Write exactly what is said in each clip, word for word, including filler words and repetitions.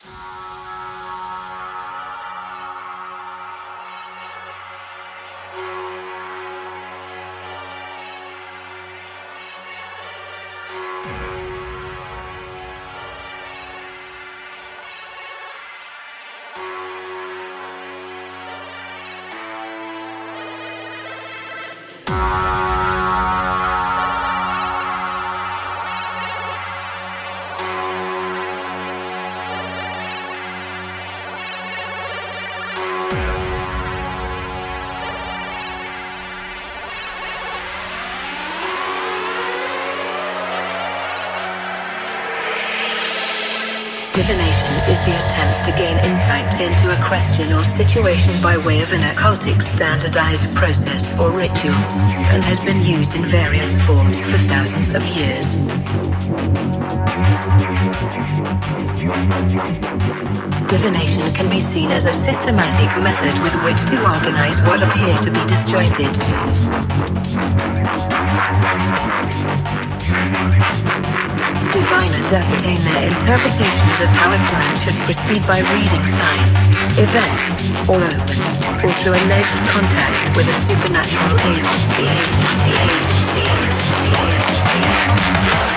Divination is the attempt to gain insight into a question or situation by way of an occultic standardized process or ritual, and has been used in various forms for thousands of years. Divination can be seen as a systematic method with which to organize what appear to be disjointed. Diviners ascertain their interpretations of how a plan should proceed by reading signs, events, or omens, or through alleged contact with a supernatural agency. agency, agency, agency.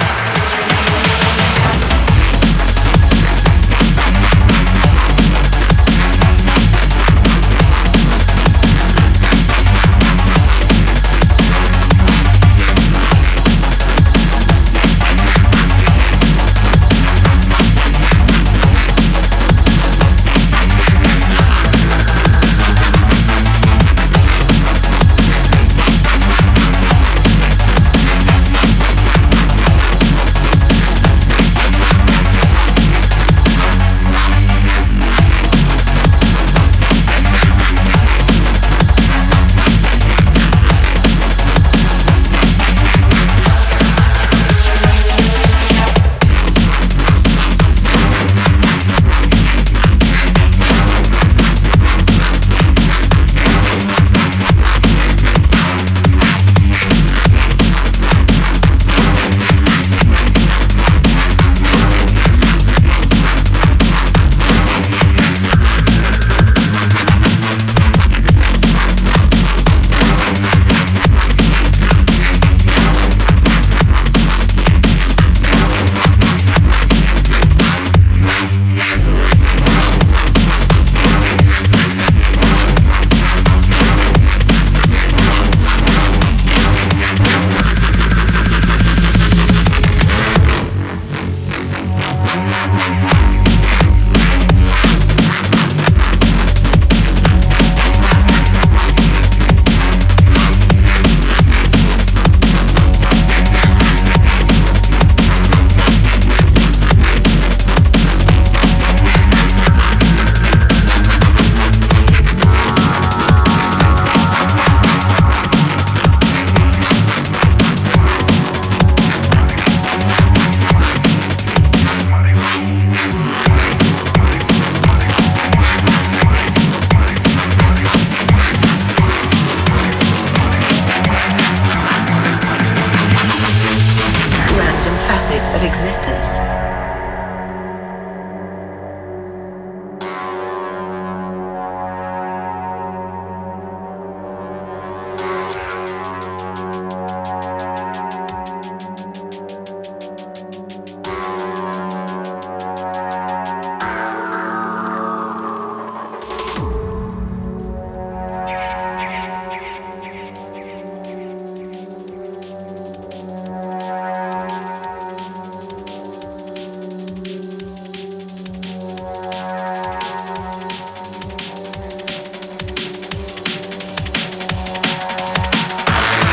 Of existence.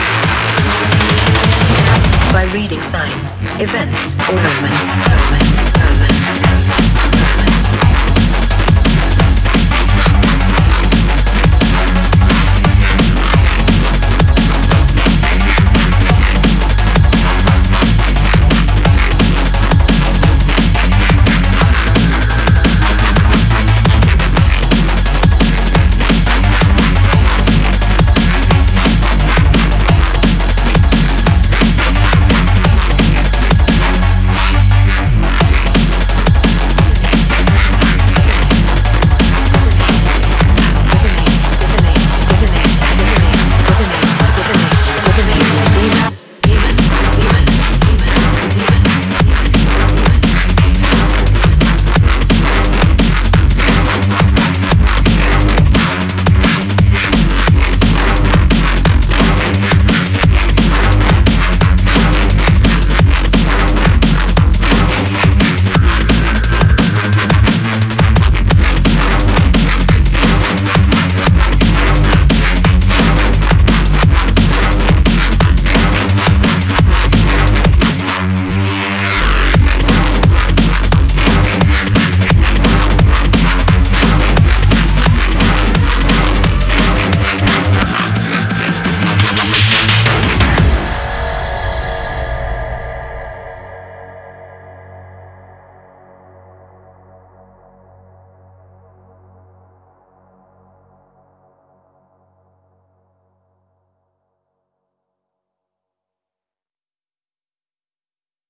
By reading signs, events, or omens. omens.